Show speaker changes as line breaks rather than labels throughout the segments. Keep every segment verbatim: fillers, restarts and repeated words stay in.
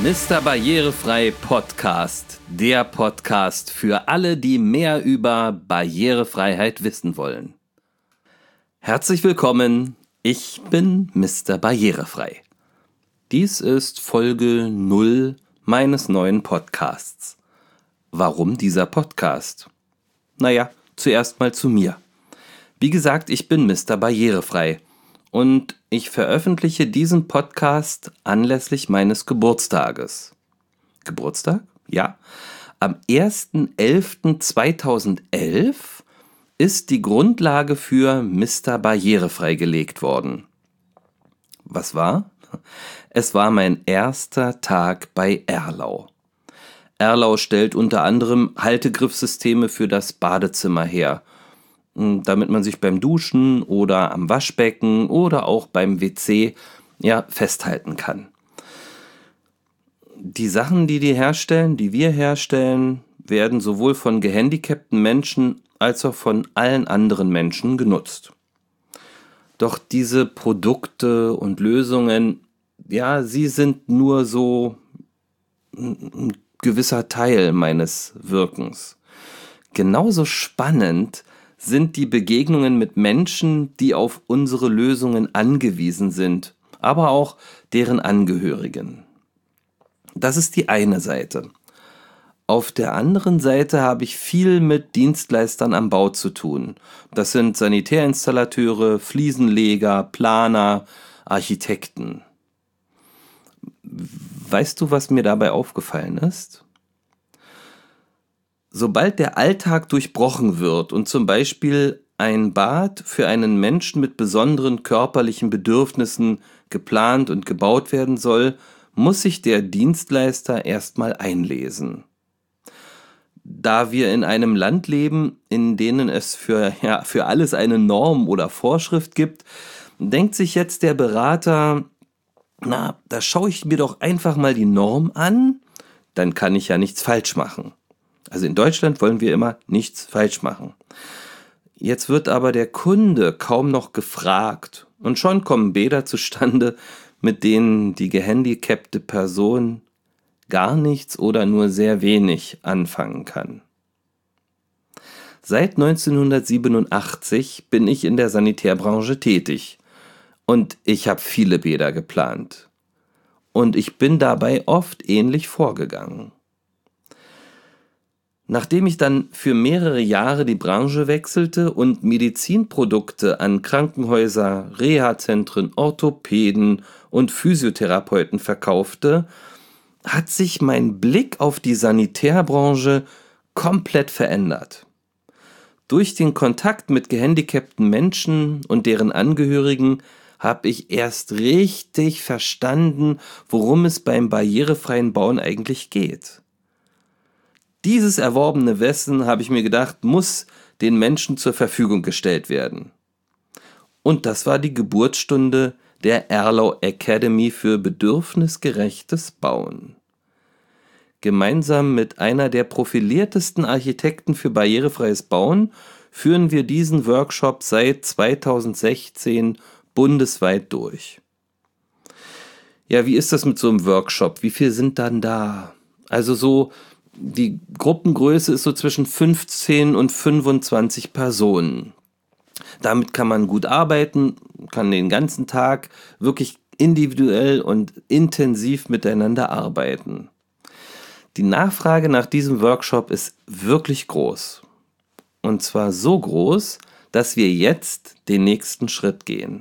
Mister Barrierefrei Podcast, der Podcast für alle, die mehr über Barrierefreiheit wissen wollen. Herzlich willkommen, ich bin Mister Barrierefrei. Dies ist Folge null meines neuen Podcasts. Warum dieser Podcast? Naja, zuerst mal zu mir. Wie gesagt, ich bin Mister Barrierefrei und ich veröffentliche diesen Podcast anlässlich meines Geburtstages. Geburtstag? Ja. Am erster elfter zweitausendelf ist die Grundlage für Mister Barrierefrei gelegt worden. Was war? Es war mein erster Tag bei Erlau. Erlau stellt unter anderem Haltegriffsysteme für das Badezimmer her, damit man sich beim Duschen oder am Waschbecken oder auch beim W C ja, festhalten kann. Die Sachen, die die herstellen, die wir herstellen, werden sowohl von gehandicapten Menschen als auch von allen anderen Menschen genutzt. Doch diese Produkte und Lösungen, ja, sie sind nur so ein gewisser Teil meines Wirkens. Genauso spannend sind die Begegnungen mit Menschen, die auf unsere Lösungen angewiesen sind, aber auch deren Angehörigen. Das ist die eine Seite. Auf der anderen Seite habe ich viel mit Dienstleistern am Bau zu tun. Das sind Sanitärinstallateure, Fliesenleger, Planer, Architekten. Weißt du, was mir dabei aufgefallen ist? Sobald der Alltag durchbrochen wird und zum Beispiel ein Bad für einen Menschen mit besonderen körperlichen Bedürfnissen geplant und gebaut werden soll, muss sich der Dienstleister erstmal einlesen. Da wir in einem Land leben, in dem es für, ja, für alles eine Norm oder Vorschrift gibt, denkt sich jetzt der Berater, na, da schaue ich mir doch einfach mal die Norm an, dann kann ich ja nichts falsch machen. Also in Deutschland wollen wir immer nichts falsch machen. Jetzt wird aber der Kunde kaum noch gefragt und schon kommen Bäder zustande, mit denen die gehandicapte Person gar nichts oder nur sehr wenig anfangen kann. Seit neunzehnhundertsiebenundachtzig bin ich in der Sanitärbranche tätig und ich habe viele Bäder geplant. Und ich bin dabei oft ähnlich vorgegangen. Nachdem ich dann für mehrere Jahre die Branche wechselte und Medizinprodukte an Krankenhäuser, Reha-Zentren, Orthopäden und Physiotherapeuten verkaufte, hat sich mein Blick auf die Sanitärbranche komplett verändert. Durch den Kontakt mit gehandicapten Menschen und deren Angehörigen habe ich erst richtig verstanden, worum es beim barrierefreien Bauen eigentlich geht. Dieses erworbene Wissen, habe ich mir gedacht, muss den Menschen zur Verfügung gestellt werden. Und das war die Geburtsstunde der Erlau Academy für bedürfnisgerechtes Bauen. Gemeinsam mit einer der profiliertesten Architekten für barrierefreies Bauen führen wir diesen Workshop seit zweitausendsechzehn bundesweit durch. Ja, wie ist das mit so einem Workshop? Wie viel sind dann da? Also so, die Gruppengröße ist so zwischen fünfzehn und fünfundzwanzig Personen. Damit kann man gut arbeiten, kann den ganzen Tag wirklich individuell und intensiv miteinander arbeiten. Die Nachfrage nach diesem Workshop ist wirklich groß. Und zwar so groß, dass wir jetzt den nächsten Schritt gehen.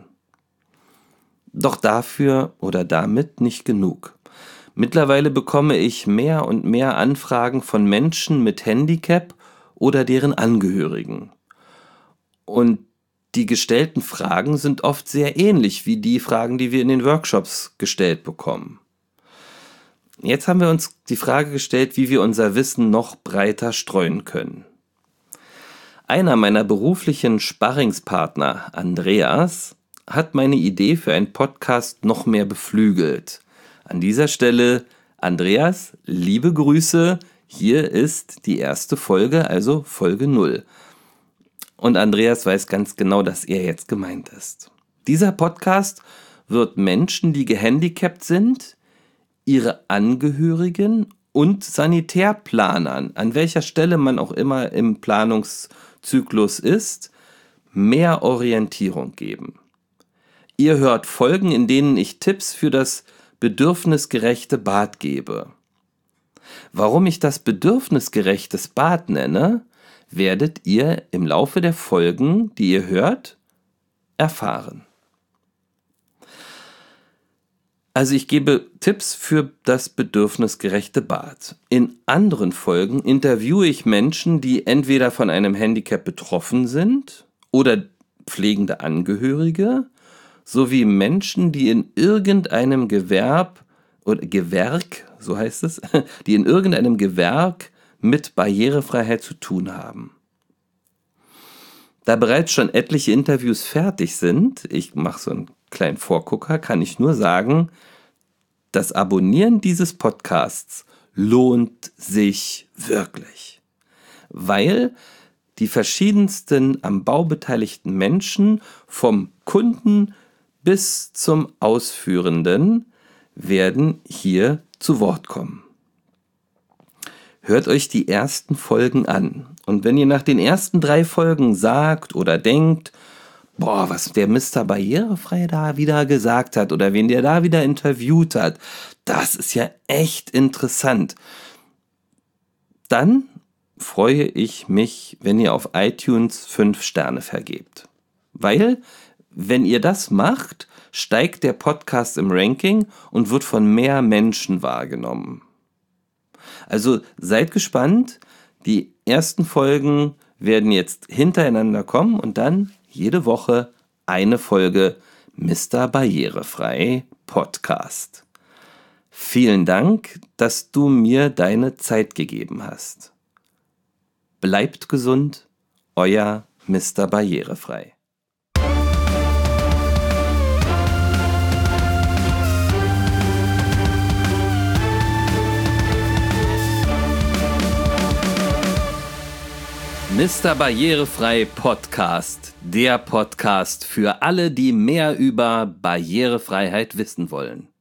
Doch dafür oder damit nicht genug. Mittlerweile bekomme ich mehr und mehr Anfragen von Menschen mit Handicap oder deren Angehörigen. Und die gestellten Fragen sind oft sehr ähnlich wie die Fragen, die wir in den Workshops gestellt bekommen. Jetzt haben wir uns die Frage gestellt, wie wir unser Wissen noch breiter streuen können. Einer meiner beruflichen Sparringspartner, Andreas, hat meine Idee für einen Podcast noch mehr beflügelt. An dieser Stelle, Andreas, liebe Grüße, hier ist die erste Folge, also Folge null. Und Andreas weiß ganz genau, dass er jetzt gemeint ist. Dieser Podcast wird Menschen, die gehandicapt sind, ihre Angehörigen und Sanitärplanern, an welcher Stelle man auch immer im Planungszyklus ist, mehr Orientierung geben. Ihr hört Folgen, in denen ich Tipps für das bedürfnisgerechte Bad gebe. Warum ich das bedürfnisgerechtes Bad nenne, werdet ihr im Laufe der Folgen, die ihr hört, erfahren. Also ich gebe Tipps für das bedürfnisgerechte Bad. In anderen Folgen interviewe ich Menschen, die entweder von einem Handicap betroffen sind oder pflegende Angehörige, sowie Menschen, die in irgendeinem Gewerb oder Gewerk, so heißt es, die in irgendeinem Gewerk mit Barrierefreiheit zu tun haben. Da bereits schon etliche Interviews fertig sind, ich mache so einen kleinen Vorgucker, kann ich nur sagen, das Abonnieren dieses Podcasts lohnt sich wirklich, weil die verschiedensten am Bau beteiligten Menschen vom Kunden bis zum Ausführenden werden hier zu Wort kommen. Hört euch die ersten Folgen an und wenn ihr nach den ersten drei Folgen sagt oder denkt, boah, was der Mister Barrierefrei da wieder gesagt hat oder wen der da wieder interviewt hat, das ist ja echt interessant, dann freue ich mich, wenn ihr auf iTunes fünf Sterne vergebt. Weil, wenn ihr das macht, steigt der Podcast im Ranking und wird von mehr Menschen wahrgenommen. Also seid gespannt, die ersten Folgen werden jetzt hintereinander kommen und dann jede Woche eine Folge Mister Barrierefrei Podcast. Vielen Dank, dass du mir deine Zeit gegeben hast. Bleibt gesund, euer Mister Barrierefrei. Mister Barrierefrei Podcast, der Podcast für alle, die mehr über Barrierefreiheit wissen wollen.